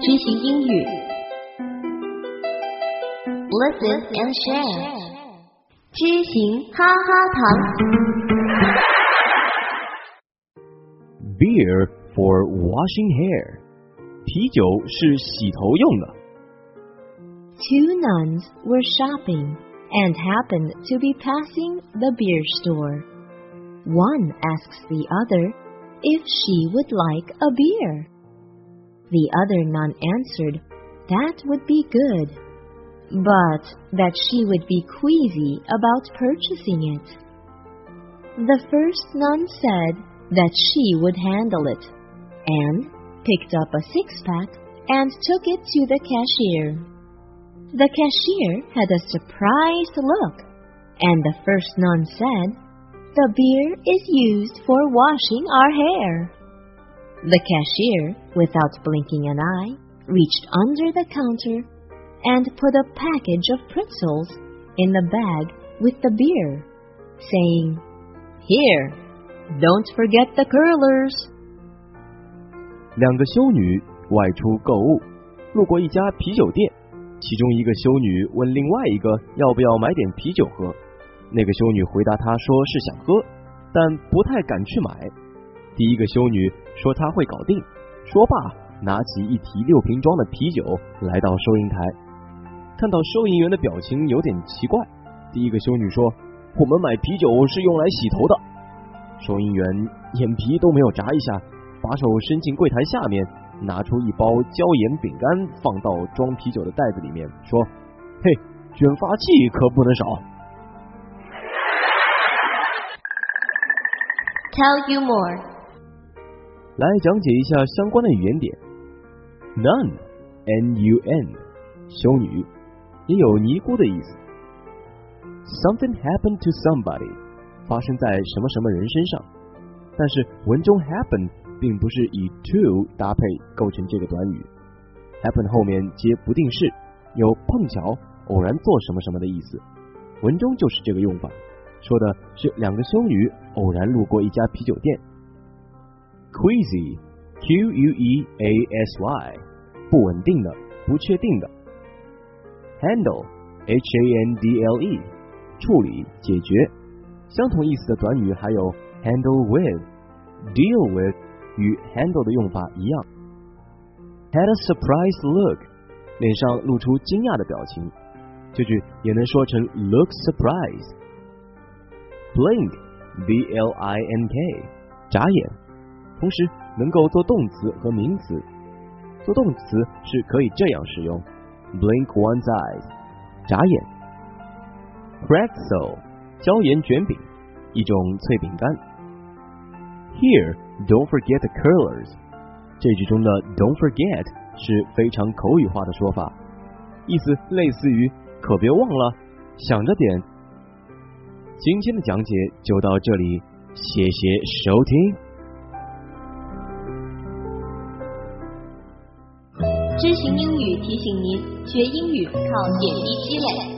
知行英语 Listen and share 知行哈哈堂 Beer for washing hair 啤酒是洗头用的。 Two nuns were shopping and happened to be passing the beer store. One asks the other if she would like a beer. The other nun answered that would be good, but that she would be queasy about purchasing it. The first nun said that she would handle it, and picked up a six-pack and took it to the cashier. The cashier had a surprised look, and the first nun said, "The beer is used for washing our hair." The cashier, without blinking an eye, reached under the counter and put a package of pretzels in the bag with the beer, saying, "Here, don't forget the curlers." 两个修女外出购物，路过一家啤酒店，其中一个修女问另外一个要不要买点啤酒喝。那个修女回答她说是想喝，但不太敢去买。第一个修女说她会搞定，说罢拿起一提6瓶装的啤酒来到收银台。看到收银员的表情有点奇怪，第一个修女说，我们买啤酒是用来洗头的。收银员眼皮都没有眨一下，把手伸进柜台下面，拿出一包椒盐饼干放到装啤酒的袋子里面，说，嘿，卷发器可不能少。 Tell you more. 来讲解一下相关的语言点。 Nun N-U-N 修女，也有尼姑的意思。 Something happened to somebody 发生在什么什么人身上，但是文中 happen 并不是以 to 搭配构成这个短语， happen 后面接不定式，有碰巧偶然做什么什么的意思。文中就是这个用法，说的是两个修女偶然路过一家啤酒店。 Queasy Q-U-E-A-S-Y 不稳定的，不确定的。 Handle H-A-N-D-L-E 处理解决，相同意思的短语还有 handle with deal with 与 handle 的用法一样。 Had a surprised look 脸上露出惊讶的表情，这句也能说成 look surprised。 Blink B-L-I-N-K 眨眼，同时能够做动词和名词。做动词是可以这样使用 blink one's eyes 眨眼。 Pretzel 椒盐卷饼，一种脆饼干。 Here don't forget the curlers 这句中的 don't forget 是非常口语化的说法，意思类似于可别忘了，想着点。今天的讲解就到这里，谢谢收听。 知行英语提醒您，学英语靠点滴积累。